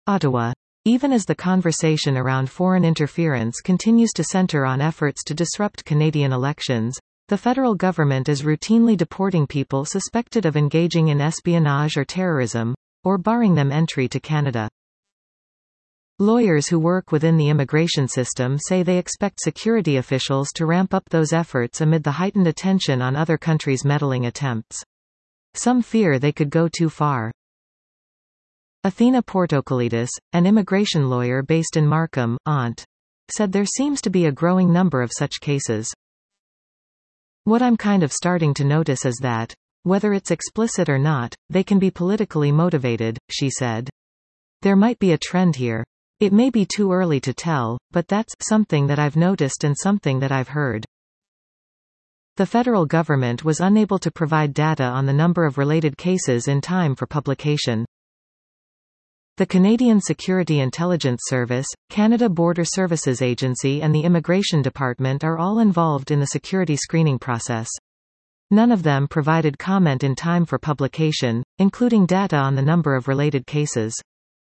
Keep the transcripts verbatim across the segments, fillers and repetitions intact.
Ottawa. Even as the conversation around foreign interference continues to centre on efforts to disrupt Canadian elections, the federal government is routinely deporting people suspected of engaging in espionage or terrorism, or barring them entry to Canada. Lawyers who work within the immigration system say they expect security officials to ramp up those efforts amid the heightened attention on other countries' meddling attempts. Some fear they could go too far. Athena Portokalidis, an immigration lawyer based in Markham, Ont, said there seems to be a growing number of such cases. What I'm kind of starting to notice is that, whether it's explicit or not, they can be politically motivated, she said. There might be a trend here. It may be too early to tell, but that's something that I've noticed and something that I've heard. The federal government was unable to provide data on the number of related cases in time for publication. The Canadian Security Intelligence Service, Canada Border Services Agency and the Immigration Department are all involved in the security screening process. None of them provided comment in time for publication, including data on the number of related cases.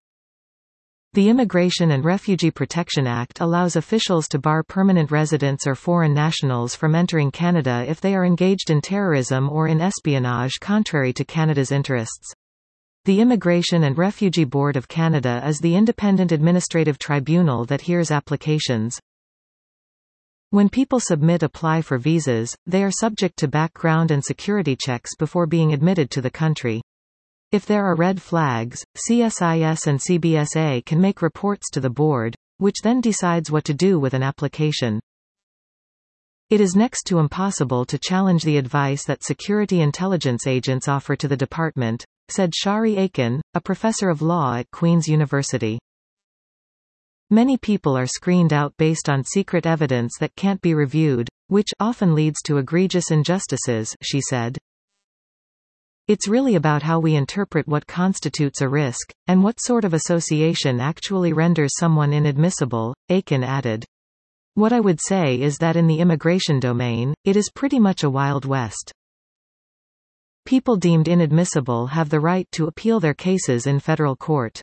The Immigration and Refugee Protection Act allows officials to bar permanent residents or foreign nationals from entering Canada if they are engaged in terrorism or in espionage contrary to Canada's interests. The Immigration and Refugee Board of Canada is the independent administrative tribunal that hears applications. When people submit apply for visas, they are subject to background and security checks before being admitted to the country. If there are red flags, C S I S and C B S A can make reports to the board, which then decides what to do with an application. It is next to impossible to challenge the advice that security intelligence agents offer to the department, said Shari Aiken, a professor of law at Queen's University. Many people are screened out based on secret evidence that can't be reviewed, which often leads to egregious injustices, she said. It's really about how we interpret what constitutes a risk, and what sort of association actually renders someone inadmissible, Aiken added. What I would say is that in the immigration domain, it is pretty much a Wild West. People deemed inadmissible have the right to appeal their cases in federal court.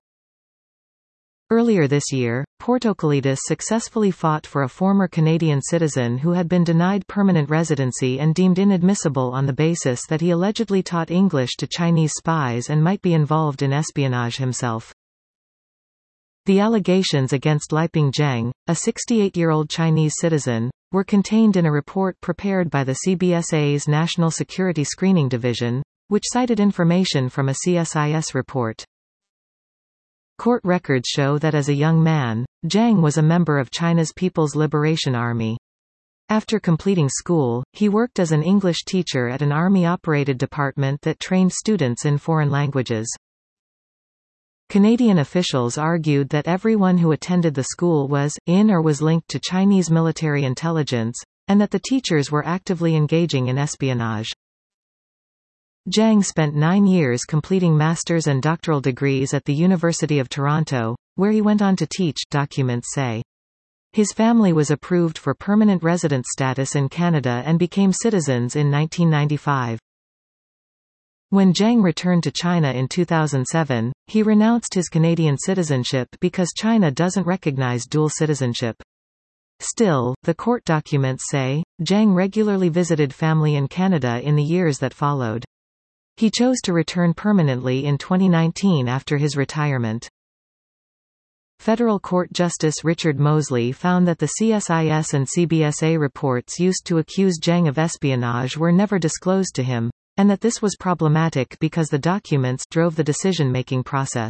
Earlier this year, Portokalidis successfully fought for a former Canadian citizen who had been denied permanent residency and deemed inadmissible on the basis that he allegedly taught English to Chinese spies and might be involved in espionage himself. The allegations against Liping Zheng, a sixty-eight-year-old Chinese citizen, were contained in a report prepared by the C B S A's National Security Screening Division, which cited information from a C S I S report. Court records show that as a young man, Zhang was a member of China's People's Liberation Army. After completing school, he worked as an English teacher at an army-operated department that trained students in foreign languages. Canadian officials argued that everyone who attended the school was, in or was linked to Chinese military intelligence, and that the teachers were actively engaging in espionage. Zhang spent nine years completing master's and doctoral degrees at the University of Toronto, where he went on to teach, documents say. His family was approved for permanent resident status in Canada and became citizens in nineteen ninety-five. When Zhang returned to China in two thousand seven, he renounced his Canadian citizenship because China doesn't recognize dual citizenship. Still, the court documents say, Zhang regularly visited family in Canada in the years that followed. He chose to return permanently in twenty nineteen after his retirement. Federal Court Justice Richard Mosley found that the C S I S and C B S A reports used to accuse Zhang of espionage were never disclosed to him, and that this was problematic because the documents drove the decision-making process.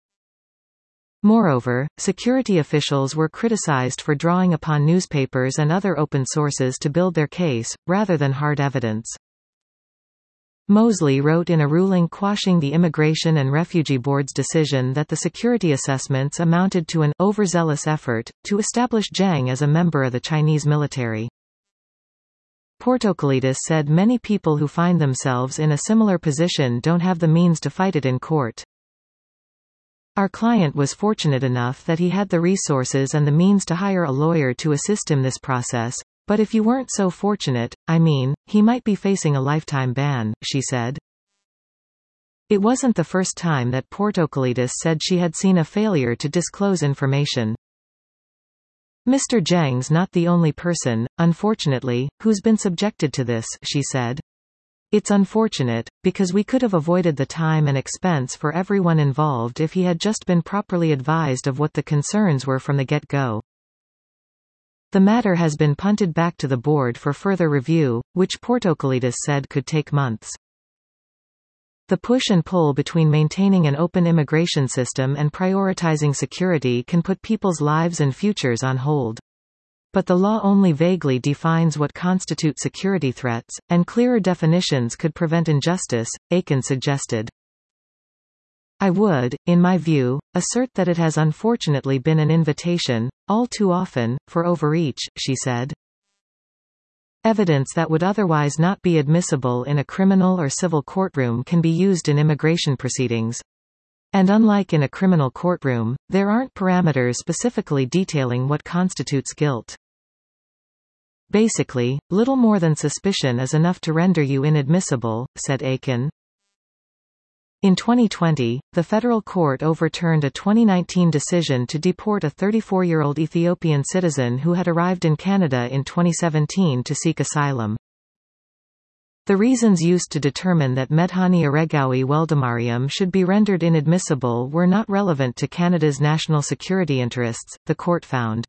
Moreover, security officials were criticized for drawing upon newspapers and other open sources to build their case, rather than hard evidence. Mosley wrote in a ruling quashing the Immigration and Refugee Board's decision that the security assessments amounted to an overzealous effort to establish Zhang as a member of the Chinese military. Portokalidis said many people who find themselves in a similar position don't have the means to fight it in court. Our client was fortunate enough that he had the resources and the means to hire a lawyer to assist him this process. But if you weren't so fortunate, I mean, he might be facing a lifetime ban, she said. It wasn't the first time that Portokalidis said she had seen a failure to disclose information. Mister Zhang's not the only person, unfortunately, who's been subjected to this, she said. It's unfortunate, because we could have avoided the time and expense for everyone involved if he had just been properly advised of what the concerns were from the get-go. The matter has been punted back to the board for further review, which Portokalidis said could take months. The push and pull between maintaining an open immigration system and prioritizing security can put people's lives and futures on hold. But the law only vaguely defines what constitute security threats, and clearer definitions could prevent injustice, Aiken suggested. I would, in my view, assert that it has unfortunately been an invitation, all too often, for overreach, she said. Evidence that would otherwise not be admissible in a criminal or civil courtroom can be used in immigration proceedings. And unlike in a criminal courtroom, there aren't parameters specifically detailing what constitutes guilt. Basically, little more than suspicion is enough to render you inadmissible, said Aiken. In twenty twenty, the federal court overturned a twenty nineteen decision to deport a thirty-four-year-old Ethiopian citizen who had arrived in Canada in twenty seventeen to seek asylum. The reasons used to determine that Medhani Aregawi Weldamariam should be rendered inadmissible were not relevant to Canada's national security interests, the court found.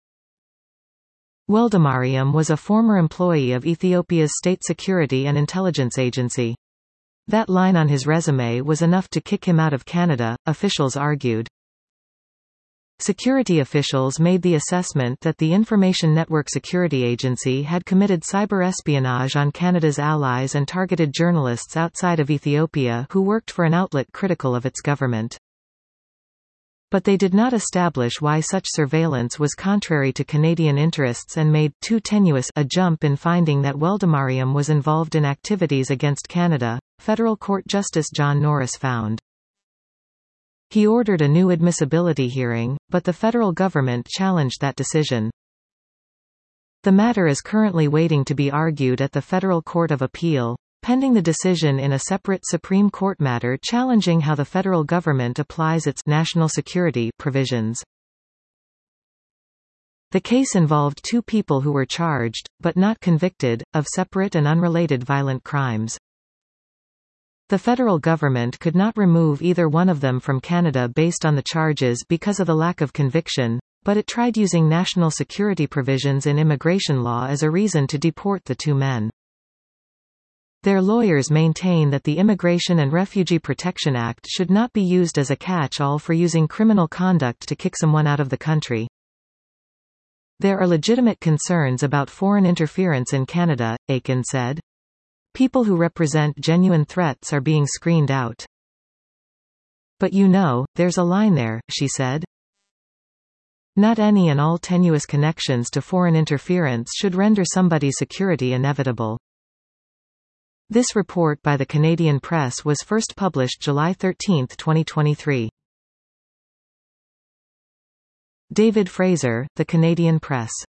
Weldamariam was a former employee of Ethiopia's State Security and Intelligence Agency. That line on his resume was enough to kick him out of Canada, officials argued. Security officials made the assessment that the Information Network Security Agency had committed cyber espionage on Canada's allies and targeted journalists outside of Ethiopia who worked for an outlet critical of its government. But they did not establish why such surveillance was contrary to Canadian interests and made too tenuous a jump in finding that Weldamariam was involved in activities against Canada, Federal Court Justice John Norris found. He ordered a new admissibility hearing, but the federal government challenged that decision. The matter is currently waiting to be argued at the Federal Court of Appeal, pending the decision in a separate Supreme Court matter challenging how the federal government applies its national security provisions. The case involved two people who were charged, but not convicted, of separate and unrelated violent crimes. The federal government could not remove either one of them from Canada based on the charges because of the lack of conviction, but it tried using national security provisions in immigration law as a reason to deport the two men. Their lawyers maintain that the Immigration and Refugee Protection Act should not be used as a catch-all for using criminal conduct to kick someone out of the country. There are legitimate concerns about foreign interference in Canada, Aiken said. People who represent genuine threats are being screened out. But you know, there's a line there, she said. Not any and all tenuous connections to foreign interference should render somebody's security inevitable. This report by the Canadian Press was first published July thirteenth twenty twenty-three. David Fraser, The Canadian Press.